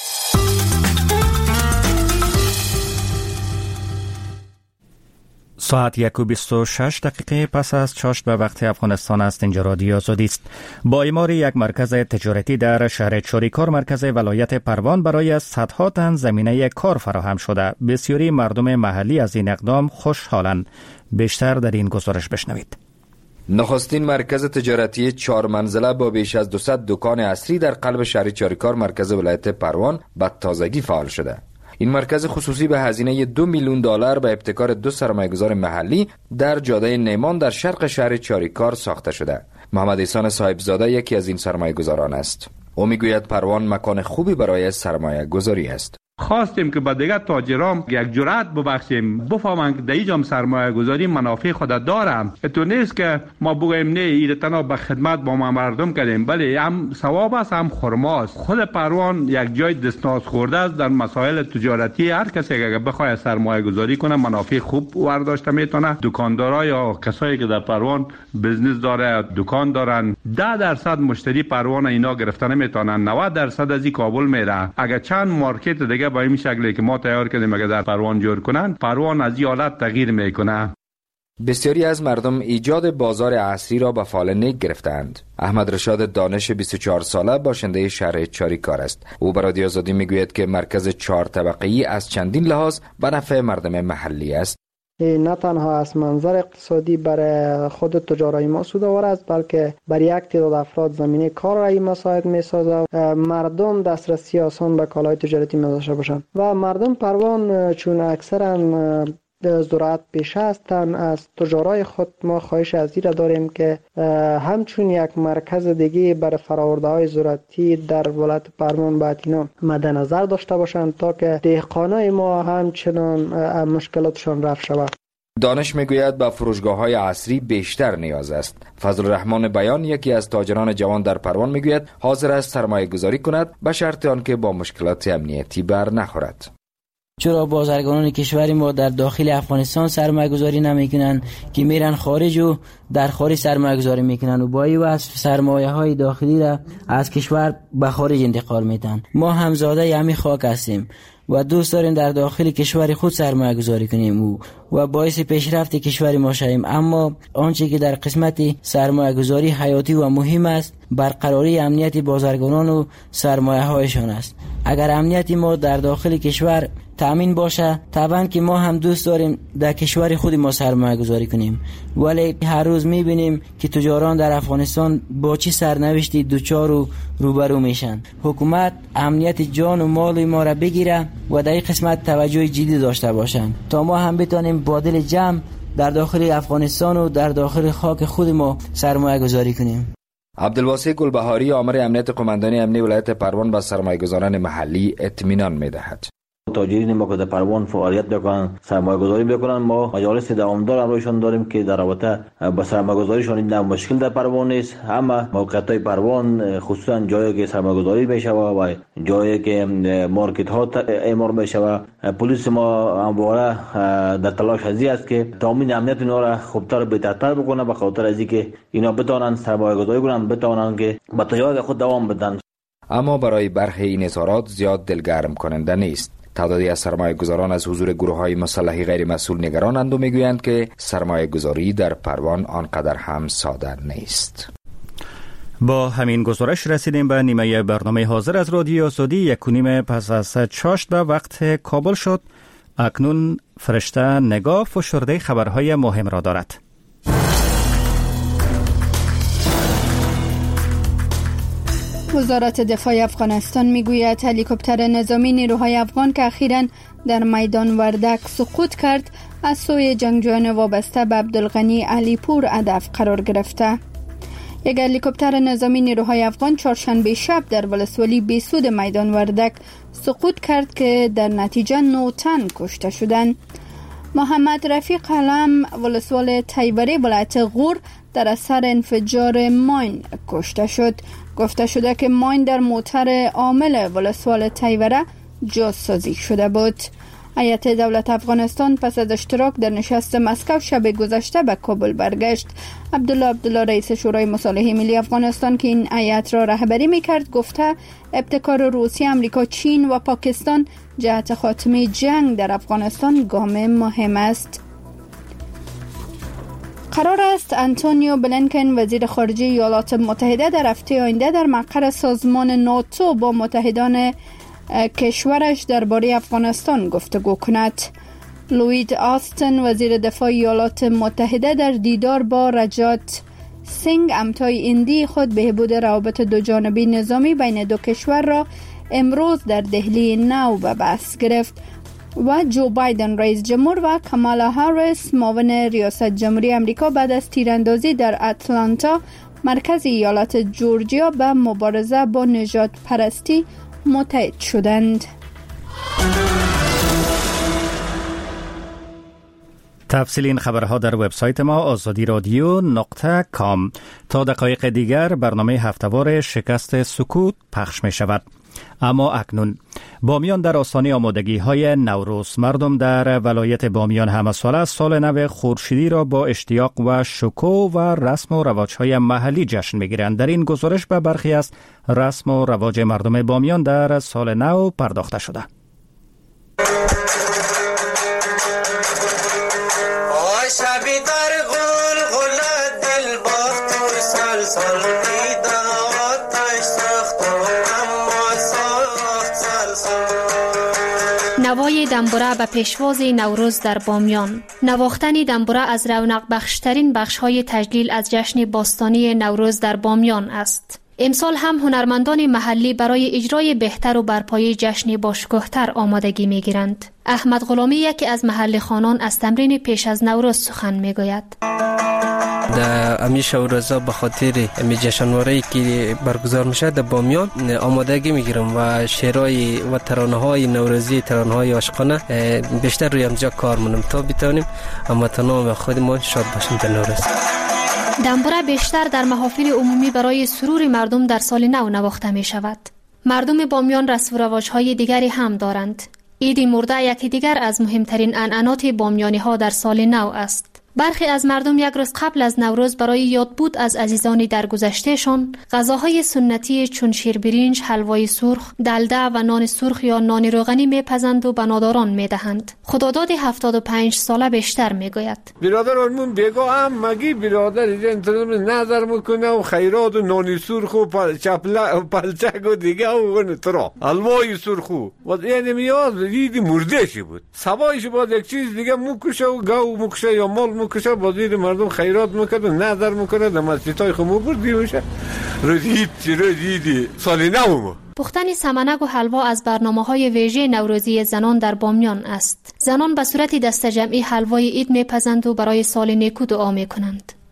ساعت یک و بیست و شش دقیقه پس از چاشت به وقت افغانستان است. اینجا رادیو آزادی است. با اعمار یک مرکز تجارتی در شهر چاریکار مرکز ولایت پروان برای صدها تن زمینه کار فراهم شده. بسیاری مردم محلی از این اقدام خوشحالند. بیشتر در این گزارش بشنوید. نخستین مرکز تجارتی چهار منزله با بیش از دویست دکان اصلی در قلب شهر چاریکار مرکز ولایت پروان به تازگی فعال شده. این مرکز خصوصی به هزینه دو میلیون دلار به ابتکار دو سرمایه‌گذار محلی در جاده نیمان در شرق شهر چاریکار ساخته شده. محمد احسان صاحبزاده یکی از این سرمایه‌گذاران است. او میگوید پروان مکان خوبی برای سرمایه‌گذاری است. خواستیم که با دیگر تاجران یک جرأت ببخشیم، بفهمند که در اینجا سرمایه گذاری منافع خود دارم. تو نیست که ما بگوییم نه این تنها به خدمت با ما مردم کردیم، بله هم ثواب است هم خرماست. خود پروان یک جای دستناز خورده است در مسائل تجارتی. هر کسی که بخواد سرمایه گذاری کنه منافع خوب برداشته میتونه. دکاندارا یا کسایی که در پروان بزنس داره دکان دارن ده درصد مشتری پروان اینا گرفتن نمیتونن، نود درصد از این کابل میره. اگر چند مارکت دیگه با این شکلی که ما تیار کردیم اگر در پروان جور کنن، پروان از این حالت تغییر میکنه. بسیاری از مردم ایجاد بازار عصری را به فال نیک گرفتند. احمد رشاد دانش بیست و چهار ساله باشنده شهر چاریکار است. او به رادیو آزادی میگوید که مرکز چهار طبقه‌ای از چندین لحاظ به نفع مردم محلی است. نه تنها از منظر اقتصادی برای خود تجارای ما سودآور است، بلکه برای یک تعداد افراد زمینه کار را مساعد می‌سازد. مردم دسترسی آسان به کالای تجارتی داشته باشند و مردم پروان چون اکثرا زراعت پیشه هستند، از تجارای خود ما خواهش از این داریم که همچون یک مرکز دیگه برای فراورده های زراعتی در ولایت پروان باید اینا مد نظر داشته باشند تا که دهقانای ما همچنان مشکلاتشان رفع شود. دانش میگوید به فروشگاه‌های عصری بیشتر نیاز است. فضل الرحمن بیان یکی از تاجران جوان در پروان میگوید حاضر است سرمایه گذاری کند به شرط آنکه با مشکلات امنیتی بر نخورد. چرا بازرگانان کشور ما در داخل افغانستان سرمایه گذاری نمی کنن که میرن خارج و در خارج سرمایه گذاری میکنن و با این وصف سرمایه های داخلی را از کشور به خارج انتقال میدن. ما همزاده همین خاک هستیم و دوست داریم در داخل کشور خود سرمایه گذاری کنیم و و باعث پیشرفت کشور ما شویم، اما آنچه که در قسمت سرمایه گذاری حیاتی و مهم است برقراری امنیت بازرگانان و سرمایه هایشان است. اگر امنیت ما در داخل کشور تامین باشه، طبعا که ما هم دوست داریم در کشور خود ما سرمایه گذاری کنیم، ولی هر روز میبینیم که تجاران در افغانستان با چی سرنوشتی دوچار و روبرو میشن. حکومت امنیت جان و مال ما را بگیره و در این قسمت توجه جدی داشته باشند تا ما هم بتونیم با دل جمع در داخل افغانستان و در داخل خاک خود ما سرمایه گذاری کنیم. عبدالواسع گلبهاری آمر امنیت قماندانی امنی ولایت پروان به سرمایه‌گذاران محلی اطمینان می‌دهد. تاجرین ما که در پروان فعالیت بکنن، سرمایه گذاری بکنن، ما مجالس دوامدار امرویشان داریم که در رابطه با سرمایه گذاریشان این مشکل در پروان نیست. اما موقعیت های پروان خصوصا جایی که سرمایه گذاری میشه و جایی که مارکت ها اعمار میشه و پلیس ما همواره در تلاش هزی است که تامین امنیت اینا را خوبتر بهترتر بکنه به خاطر از اینکه اینا بتوانند سرمایه گذاری کنن، بتوانند که با تجارت خود دوام بدن. اما برای برخی این اظهارات زیاد دلگرم کننده نیست. تعدادی از سرمایه گذاران از حضور گروه های مسلحی غیر مسئول نگرانند و میگویند که سرمایه گذاری در پروان آنقدر هم ساده نیست. با همین گزارش رسیدیم به نیمه برنامه حاضر از رادیو آزادی. یک و نیم پس از چاشت به وقت کابل شد. اکنون فرشته نگاه فشرده خبرهای مهم را دارد. وزارت دفاع افغانستان میگوید هلیکوپتر نظامی نیروهای افغان که اخیراً در میدان وردک سقوط کرد از سوی جنگجویان وابسته به عبدالغنی علی پور هدف قرار گرفته. یک هلیکوپتر نظامی نیروهای افغان چهارشنبه شب در ولسوالی بیسود میدان وردک سقوط کرد که در نتیجه نه تن کشته شدند. محمد رفیق علم ولسوال تیوری ولایت غور در اثر انفجار ماین کشته شد. گفته شده که ماین در موتر عامل ولسوال تیوره جاسازی شده بود. هیئت دولت افغانستان پس از اشتراک در نشست مسکو شب گذشته به کابل برگشت. عبدالله عبدالله رئیس شورای مصالحه ملی افغانستان که این هیئت را رهبری میکرد گفته ابتکار روسیه، آمریکا، چین و پاکستان جهت خاتمه جنگ در افغانستان گام مهم است. قرار است آنتونیو بلینکن وزیر خارجه ایالات متحده در هفته آینده در مقر سازمان ناتو با متحدان کشورش درباره افغانستان گفتگو کند. لوید آستن وزیر دفاع ایالات متحده در دیدار با رجات سینگ امتای اندی خود بهبود روابط دو جانبی نظامی بین دو کشور را امروز در دهلی نو به بحث گرفت و جو بایدن رئیس جمهور و کامالا هاریس معاون ریاست جمهوری آمریکا بعد از تیراندازی در اتلانتا مرکز ایالت جورجیا به مبارزه با نژاد پرستی متحد شدند. تفصیل این خبرها در وبسایت ما آزادی رادیو نقطه کام. تا دقایق دیگر برنامه هفتهوار شکست سکوت پخش می شود. اما اکنون بامیان در آستانه آمادگی های نوروز. مردم در ولایت بامیان همه ساله سال نو خورشیدی را با اشتیاق و شکوه و رسم و رواج های محلی جشن میگیرند. در این گزارش به برخی از رسم و رواج مردم بامیان در سال نو پرداخته شده. نوای دنبوره به پیشواز نوروز در بامیان. نواختن دنبوره از رونق بخشترین بخش‌های تجلیل از جشن باستانی نوروز در بامیان است. امسال هم هنرمندان محلی برای اجرای بهتر و برپایی جشن باشکوه‌تر آمادگی می‌گیرند. احمد غلامی یکی از محل خانان از تمرین پیش از نوروز سخن می‌گوید. در امی شورزا به خاطر امی جشنواره که برگزار میشه در بامیان آمادگی میگیرم و شعرهای و ترانه‌های نوروزی، ترانه‌های عاشقانه بیشتر روی امجا کار منم تا بتونیم اما تنها خودمون شاد باشیم در نوروز. دنبوره بیشتر در محافل عمومی برای سرور مردم در سال نو نواخته می شود. مردم بامیان رسم و رواج‌های دیگری هم دارند. عید مرده یکی دیگر از مهمترین عنعنات بامیانی ها در سال نو است. برخی از مردم یک روز قبل از نوروز برای یادبود از عزیزانی درگذشتهشان غذاهای سنتی چون شیربرنج، حلوای سرخ، دلده و نان سرخ یا نان روغنی میپزند و به ناداران میدهند. خداداد هفتاد و پنج ساله بیشتر میگوید برادرمون بگو هم مگی برادر اینجا نظر میکنه و خیرات و نان سرخ و پلچک و دیگه و ترا حلوای سرخ و یعنی میاد عید مردهشی بود. سبایش بود یک چیز دیگه مکشه و گاو مکشه یا مال مکشه بازید مردم خیرات میکنه و نظر میکنه در مسجدهای خمو بردی میشه رزید چی رزیدی سالی نومو. پختن سمنک و حلوا از برنامه‌های ویژه نوروزی زنان در بامیان است. زنان به صورت دسته جمعی حلوای عید میپزند و برای سال نیکو دعا میکنند.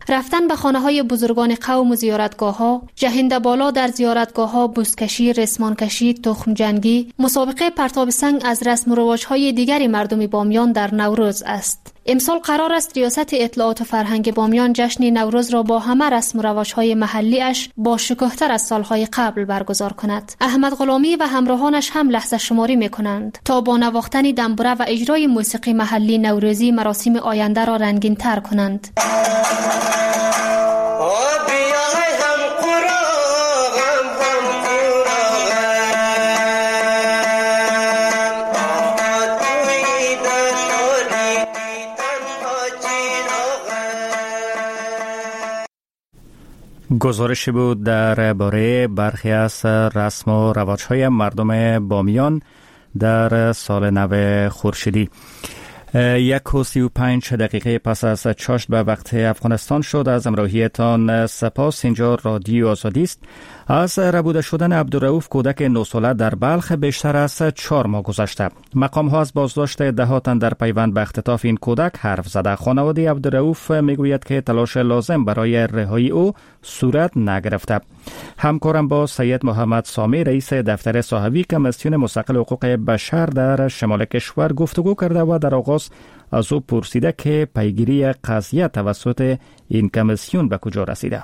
رفتن به خانه های بزرگان قوم و زیارتگاه ها، جهنده بالا در زیارتگاه ها، بزکشی، رسمان کشی، تخم جنگی، مسابقه پرتاب سنگ از رسم و رواج های دیگر مردم بامیان در نوروز است. امسال قرار است ریاست اطلاعات و فرهنگ بامیان جشن نوروز را با همه رسم و رواج‌های محلی اش با شکوه‌تر از سالهای قبل برگزار کند. احمد غلامی و همراهانش هم لحظه شماری می‌کنند تا با نواختن دنبوره و اجرای موسیقی محلی نوروزی مراسم آینده را رنگین‌تر کنند. گزارشی بود درباره برخی از رسم و رواج‌های مردم بامیان در سال نو خورشیدی. یک و سی و پنج دقیقه پس از چاشت به وقت افغانستان شد. از همراهیتان سپاس. اینجا رادیو آزادی است. از ربوده شدن عبدالرؤوف کودک نه ساله در بلخ بیشتر از چهار ماه گذشته. مقام ها از بازداشت دهاتن در پیوند به اختطاف این کودک حرف زده. خانواده عبدالرؤوف میگوید که تلاش لازم برای رهایی او صورت نگرفته. همکارم با سید محمد سامی رئیس دفتر صحوی کمیسیون مستقل حقوق بشر در شمال کشور گفتگو کرده و در آغاز از او پرسیده که پیگیری قضیه توسط این کمیسیون به کجا رسیده.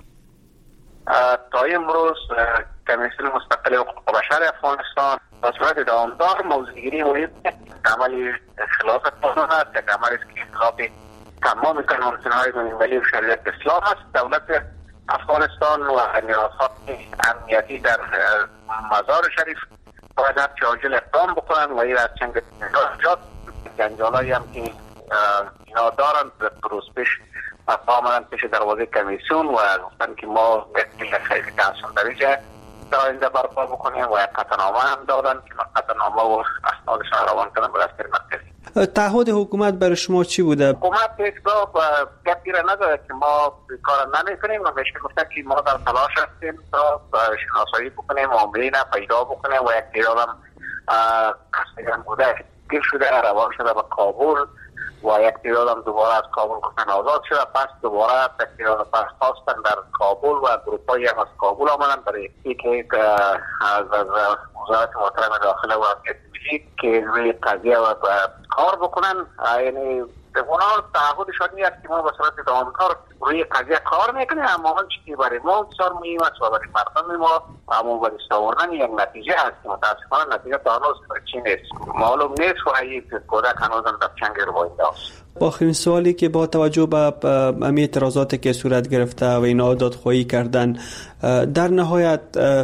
تا امروز کمیسیون مستقل حقوق بشر افغانستان به صورت دامدار موضوعگیری و عمل خلاف قانون است، یک عمل است که خلاف تمام قانون‌های بین‌المللی و شریعت اسلام است. دولت افغانستان و نیازهای امنیتی در مزار شریف باید هرچه عاجل اقدام بکنند و این از چند جنجالات جنجالایی هم که اینا دارند روز پیش آمدن پیش دروازه کمیسیون و گفتن که ما به خیلی کنسون دریجه در آینده برپا بکنیم و یک قطعنامه هم دادن که من قطعنامه و اسنادشان روان کنم به دفتر مرکزی. تعهد حکومت برای شما چی بوده؟ حکومت هیچ گپی را نداره که ما کار نمیکنیم و بهش گفتن که ما در تلاش هستیم تا شناسایی بکنیم و عملی پیدا بکنیم و یک تعداد هم قصدگان بوده گیر شده روان شده به کابل و یک تعداد هم دوباره از کابل گفتن آزاد شده. پس دوباره یک تعداد پس خواستن در کابل و گروپایی هم از کابل آمدن برای اینکه از وزارت محترم داخله و ملی که روی قضیه و کار بکنن. یعنی اونا تعهدشان این است که ما به صورت دامدار روی قضیه کار میکنیم، اما آن چیزی برای ما بسیار مهم است و برای مردم ما اما برای آوردن یک نتیجه است که متاسفانه نتیجه تا هنوز چی نیست، معلوم نیست و این کودک هنوز هم در چنگ روایده است. آخرین سوالی که با توجه به امی اعتراضاتی که صورت گرفته و اینا دادخواهی کردن، در نهایت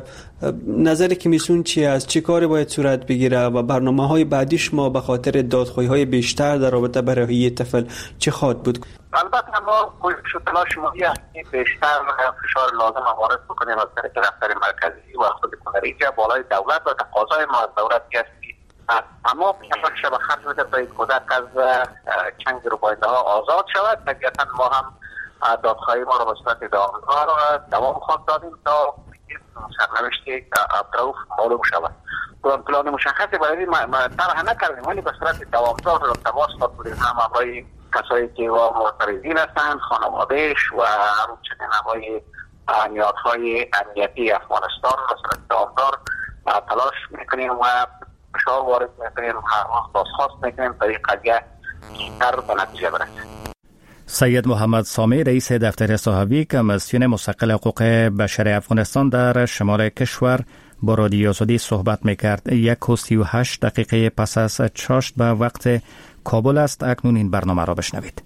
نظر کمیسیون چی است؟ چه کاری باید صورت بگیره و برنامه‌های بعدی شما به خاطر دادخواهی‌های بیشتر در رابطه با رهایی طفل چه خواهد بود؟ البته ما کوشش و تلاش ما است که بیشتر فشار لازم وارد بکنیم از طریق دفتر مرکزی و خود کنریجه بالای دولت و تقاضای ما از دولت است اما پیامش به خرج بده تا این کودک از چنگ روبایده ها آزاد شود. طبیعتا ما هم دادخواهی ما رو به صورت دامدار دوام خواهد دادیم تا سرنوشت عبدالرؤوف معلوم شود. پلان مشخصی برای ما طرح نکردیم ولی به صورت دوامدار رو تماس داشتیم هم برای کسایی که و معترضین هستند، خانواده‌اش و همچنین همای نیازهای امنیتی افغانستان رو به صورت دوامدار تلاش میکنیم و فشار وارد میکنیم، هر وقت بازخواست میکنیم تا این قضیه بیشتر به نتیجه برسه. سید محمد سامی رئیس دفتر صحوی کمیسیون مستقل حقوق بشر افغانستان در شمال کشور با رادیو آزادی صحبت میکرد. یک و سی و هشت دقیقه پس از چاشت به وقت کابل است. اکنون این برنامه را بشنوید.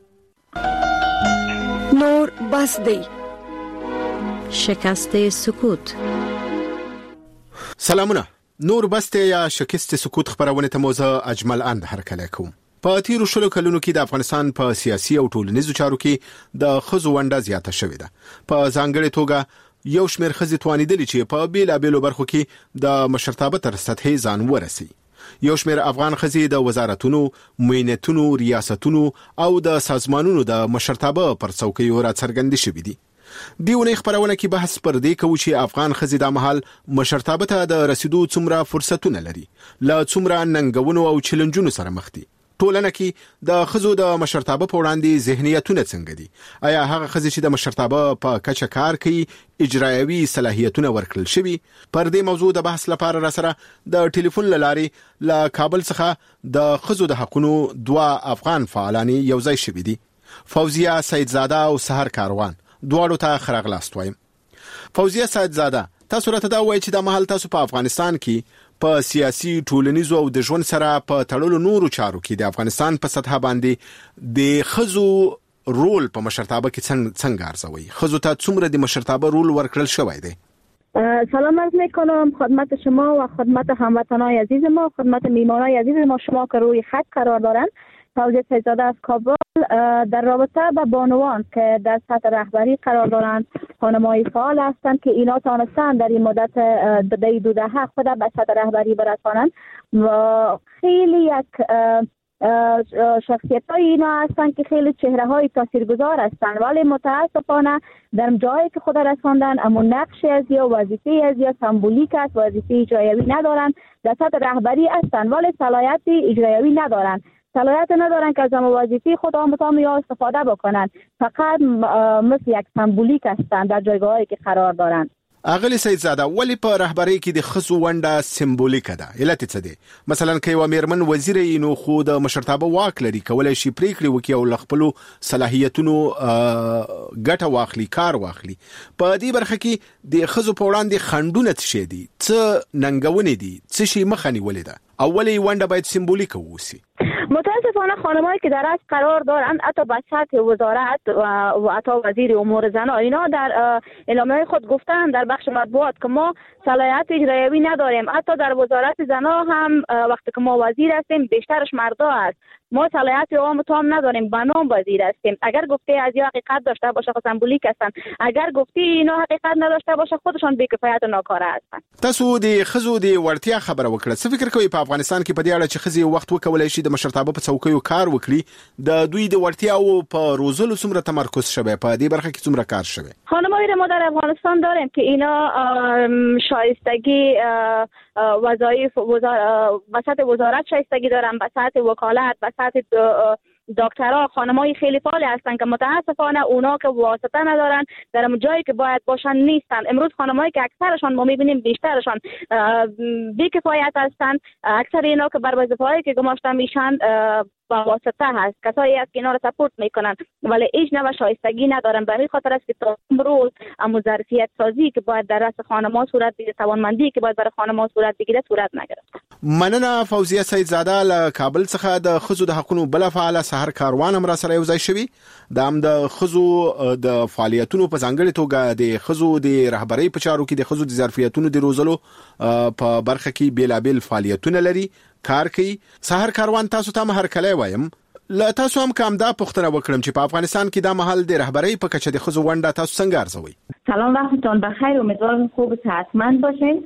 نور بسدی شکست سکوت. سلامونه. نور بسته یا شکست سکوت خبرونه ته موزه اجمل اند هرکله کوم. په تیرو شلو کلونو کې د افغانستان په سیاسي او ټولنیزو چارو کې د ښځو ونډه زیاته شوې ده. په ځانګړې توګه یو شمېر ښځې توانېدلې چې په بېلابېلو برخو کې د مشرتابه تر سطحې ځان ورسي. یو شمېر افغان ښځې د وزارتونو، معینتونو، ریاستونو او د سازمانونو د مشرتابه پر څوکیو راڅرګندې شوې دي. دیونه خبرونه کې بحث پر دې کوي چې افغان ښځې د مهال مشرتابه ته د رسیدو څومره فرصتونه لري، لا څومره ننګونو او چیلنجونو سره مخ دي. ټولنه کې د خزو د مشرتابه په وړاندې ذهنیتونه څنګه دي؟ آیا هغه خزې چې د مشرتابه په کچه کار کوي اجرایوي صلاحیتونه ورکړل شوي؟ پر دې موضوع د بحث لپاره را سره د ټلیفون له لارې له کابل څخه د خزو د حقونو دوه افغان فعالان یو ځای شوي دي، فوزیه سیدزاده او سحر کاروان. دواړو ته ښه راغلاست وایم. فوزیه سیدزاده، تاسو راته دا وایئ چې د مهال تاسو په افغانستان کې په سیاسي، ټولنیزو او د ژوند سره په تړلو نورو چارو کې د افغانستان په سطح باندې د خزو رول په مشرتابه کې څنګه ارزوي؟ خزو ته څومره د مشرتابه رول ورکړل شوی دی؟ سلام عرض میکنم خدمت شما و خدمت هموطنان عزیز ما، خدمت میهمانان عزیز ما، شما که روی خط قرار دارند. فوزیه سیدزاده از کابل. در رابطه با بانوان که در سطح رهبری قرار دارند، خانم‌های فعال هستند که اینا تانستند در این مدت در دو دهه خود به سطح رهبری برسانند و خیلی یک شخصیت های اینا هستند که خیلی چهره های تاثیرگذار هستند، ولی متاسفانه در جایی که خود رساندن اما نقشی از یا وظیفه از یا سمبولیک است، وظیفه اجرایوی ندارند. در سطح رهبری هستند ولی صلاحیت اجرایوی ندارند، صلاحیت ندارن که از وظیفه خود آموزان یا استفاده بکنن، فقط مثل یک سمبولیک هستند در جایگاهایی که قرار دارند. اغلی سیدزاده، ولی په رهبری کې د خزو ونډه سمبولیکه ده، علت څه دی؟ مثلا که یو میرمن وزیر یې نو خو د مشرتابه واک لري، کولای شي پریکړې وکړي او له خپلو صلاحیتونو ګټه واخلي، کار واخلي. په دې برخه کې د خزو په وړاندې خنډونه څه شي دي؟ څه ننګونې دي؟ څه شي مخه نیولې ده؟ اولی ونډه باید سمبولیکه واوسي. متاسفانه خانمایی که در اصل قرار دارند حتی به سطح وزارت و حتی وزیر امور زنان اینا در اعلامیه خود گفتن در بخش مطبوعات که ما صلاحیت اجرایوی نداریم. حتی در وزارت زنان هم وقتی که ما وزیر هستیم بیشترش مردا است، ما صلاحیت عام تام نداریم، به نام وزیر هستیم. اگر گفته از یا حقیقت داشته باشه خود سمبولیک هستن، اگر گفته اینا حقیقت نداشته باشه خودشان بی‌کفایت و ناکاره هستن. تاسو د خزو د ورتیا خبره وکړه، څه فکر کوئ په افغانستان کې په دې اړه چې خزي وخت وکولای شي د مشرتابه په څوکیو کار وکړي، د دوی د ورتیا او په روزلو څومره تمرکز شوی، په دې برخه کې څومره کار شوی؟ خانمایی ما در افغانستان داریم که اینا شایستگی وظایف وسط وزارت شایستگی دارن، وسط وکالت، وسط دکترها خانمای خیلی فعال هستند که متاسفانه اونا که واسطه ندارن در جایی که باید باشن نیستن. امروز خانمایی که اکثرشان ما میبینیم بیشترشان بی‌کفایت هستند، اکثر اینا که بر وظیفه‌ای که گماشته میشن با واسطه هست، کسایی است که اینا رو سپورت میکنن ولی هیچ نوع شایستگی ندارن. به همین خاطر است که تا امروز اما ظرفیت سازی که باید در رأس خانم‌ها صورت بگیره، توانمندی که باید برای خانم‌ها صورت بگیره صورت نگرفت. مننه فوزیه سیدزاده له کابل څخه د خزو د حقونو بل فعال سحر کاروان هم را سره یو ځای شوی. د هم د خزو د فعالیتونو په ځانګړي توګه د خزو د رهبری په چارو کې د خزو د ظرفیتونو د روزلو په برخه کې بیلابل فعالیتونه لري، کار کوي. سحر کاروان، تاسو ته هر کله وایم لا تاسو هم کوم دا پوښتنه وکړم چې په افغانستان کې د محل د رهبری په کچه د خزو ونډه تاسو څنګه ارزوي؟ سلام، وقتتون بخیر، امیدوارم خوب و صحتمند باشین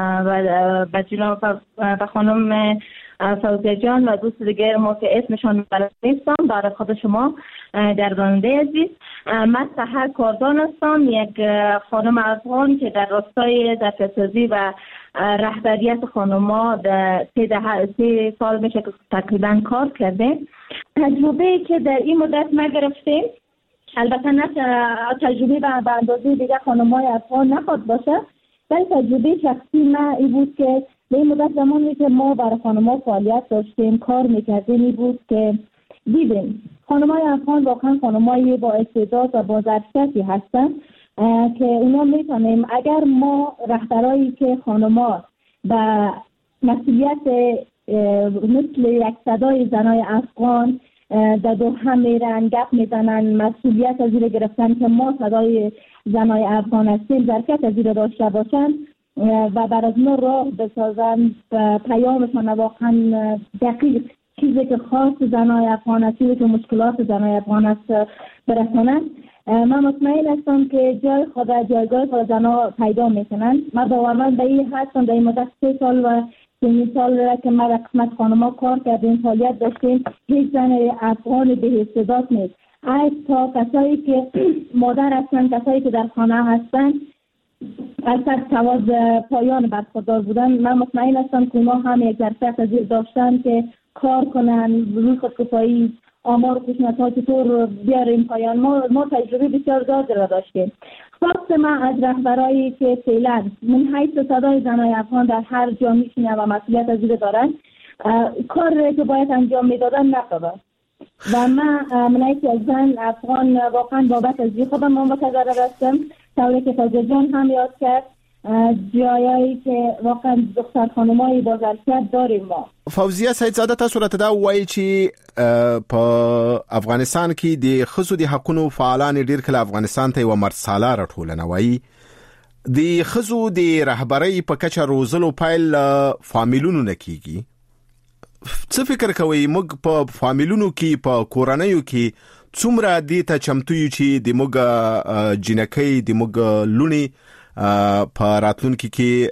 و با جناب و خانم فوزیه جان و دوست دیگر ما که اسمشان بلد نیستم برای خود شما گرداننده عزیز. من سحر کاروان هستم، یک خانم افغان که در راستای ظرفیت‌سازی و رهبریت خانم‌ها در سه دهه سه سال میشه که تقریبا کار کرده. تجربه که در این مدت ما گرفتیم، البته نه تجربه به اندازه دیگه خانم‌های افغان نخواد باشه، ولی تجربه شخصی من این بود که به این مدت زمانی که ما برای خانم‌ها فعالیت داشتیم، کار میکردیم، این بود که دیدیم خانم‌های افغان واقعا خانم‌های با استعداد و با ظرفیتی هستن که اونا میتونیم اگر ما رهبرایی که خانم‌ها به مسئولیت مثل یک صدای زنای افغان در دو هم میرن، گپ میزنن، مسئولیت از زیر گرفتن که ما صدای زنای افغان هستیم، ظرفیت از زیر داشته باشن و بر از ما راه بسازن، پیامشان واقعا دقیق چیزی که خاص زنای افغان است، چیزی که مشکلات زنای افغان است برسانن. من مطمئن هستم که جای خود جایگاه خود زنها پیدا میکنن. من باورمند به این هستم در این مدت سه سال و سه سال را که ما در قسمت خانم‌ها کار کردیم، فعالیت داشتیم، هیچ زن افغان به استعداد نیست. حتی کسایی که مادر هستن، کسایی که در خانه هستن، از سواز پایان برخوردار بودن، من مطمئن هستم که ما هم یک ظرفیت از داشتن که کار کنن، روی خودکفایی، آمار خشونت ها چطور بیاریم پایان. ما ما تجربه بسیار زیاد را داشتیم. خواست من از رهبرایی که فعلا من حیث صدای زنای افغان در هر جا میشینن و مسئولیت از این دارن، کار که باید انجام میدادن نکردن و من منایی که از زن افغان واقعا بابت از این خودم من متضرر هستم. طوری که فاضل جان هم یاد کرد، جایایی که واقعا دختر خانمایی با ظرفیت داریم. ما فوزیه سیدزاده تاسو راته دا وایي چې په افغانستان کې د ښځو د حقونو فعالان ډیر کله افغانستان ته یو مرساله راټولنه وایي. د ښځو د رهبرۍ په کچه روزلو پیل فامیلونو نه کیږي. څه فکر کوي موږ په فامیلونو کې په کورنیو کې څومره دې ته چمتو یو چې د موږ جنکۍ د موږ لونی په راتلونکي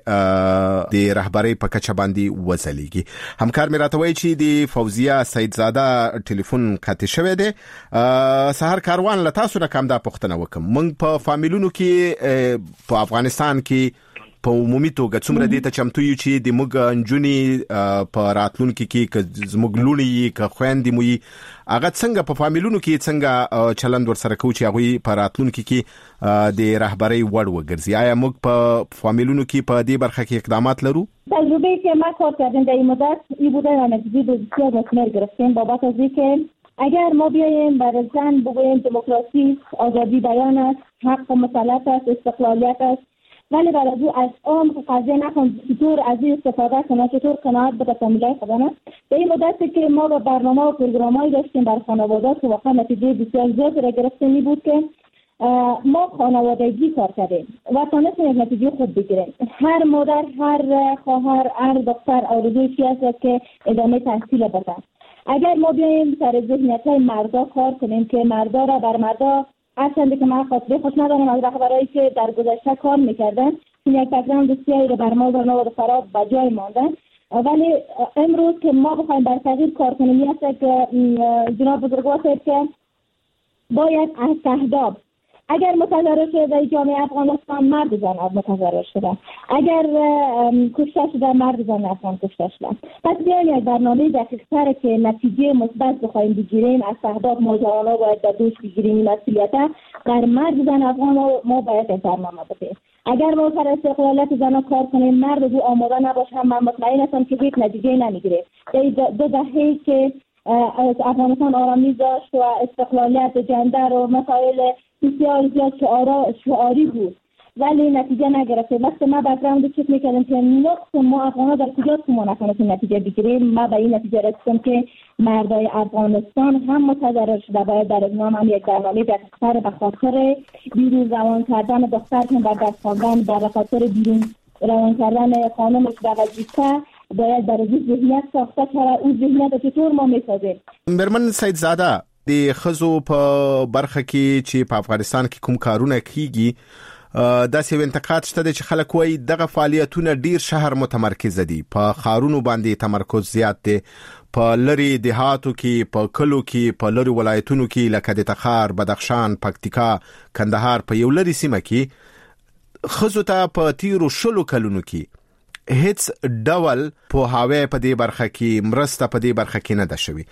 کې د رهبرۍ په کچه باندې وځلېږي؟ همکار مې راته وایي چې د فوزیه سیدزاده ټلیفون قطع شوی دی. سحر کاروان له تاسو نه کوم دا پوښتنه وکم، موږ په فامیلونو کې په افغانستان کې په عمومي توګه څومره دې ته چمتو یو چې د موږ نجونې په راتلونکي کې که زموږ لوڼې یې که خویندې مو یې هغه څنګه په فامیلونو کې څنګه چلند ورسره کوو چې هغوی په راتلونکي کې د رهبرۍ وړ وګرځي؟ آیا موږ په فامیلونو کې په دې برخه کې اقدامات لرو؟ تجربه که ما کار کردیم در این مدت این بوده و نتیجه بسیار مثمر گرفتیم بابت از اینکه اگر ما بیاییم برای زن بگوییم دموکراسی، آزادی بیان است، حق و مسلط است، استقلالیت است، ولی برای او از آن قضیه نکن چطور از این استفاده کنه، چطور قناعت بده فامیلای خودمه. به این مدتی که ما با برنامه و پروگرامایی داشتیم بر خانوادات که واقعا نتیجه بسیار زیادی را گرفته می بود که ما خانوادگی کار کردیم و تونستیم یک نتیجه خوب بگیریم. هر مادر، هر خواهر، هر دختر آرزوی چی است که ادامه تحصیل بده. اگر ما بیاییم سر ذهنیت‌های مردا کار کنیم که مردا را بر مردا هرچند که من خاطره خوش ندارم از رهبرایی که در گذشته کار میکردن این یک بک‌گراند بسیاری رو بر ما و خراب به جای ماندن، ولی امروز که ما بخوایم بر تغییر کار کنیم میاد که جناب بزرگوار که باید از تهداب اگر متضرر شده در جامعه افغانستان مرد زن متضرر شده، اگر کشته شده مرد زن افغان کشته شده. پس بیایم یک برنامه دقیق‌تر که نتیجه مثبت بخوایم بگیریم از تهداب ما جوانا باید در دوش بگیریم این مسئولیت در مرد زن افغان ما باید این برنامه بدیم. اگر ما سر استقلالیت زنها کار کنیم مرد دو آماده نباشه هم من مطمئن هستم که هیچ نتیجه نمیگیره. دو دهه که افغانستان آرامی داشت و استقلالیت جندر و مسائل بسیار زیاد شعارا شعاری بود ولی نتیجه نگرفته. وقتی ما بک‌گراند چک میکردم که نقص ما افغان‌ها در کجاست که ما نتونستیم نتیجه بگیریم، ما به این نتیجه رسیدم که مردای افغانستان هم متضرر شده. باید در اقنام هم یک برنامه دقیق‌تر به خاطر بیرون روان کردن دختر که بر دست خواندن، به خاطر بیرون روان کردن خانمش به وظیفه باید در این ذهنیت ساخته که اون ذهنیت چطور ما میسازیم. مرمن سیدزاده د خزو په برخه کې چې په افغانستان کې کوم کارونه کیږي داسې انتقاد شته چې خلک وایي دغه فعالیتونه ډیر شهر متمرکز دي، په خارونو باندې تمرکز زیات دی، په لری دهاتو کې، په کلو کې، په لری ولایتونو کې لکه د تخار، بدخشان، پکتیکا، کندهار په یو لری سیمه کې خزو ته په تیرو شلو کلونو کې هیڅ ډول په هاوی په دې برخه کې مرسته په دې برخه کې نه ده شوی.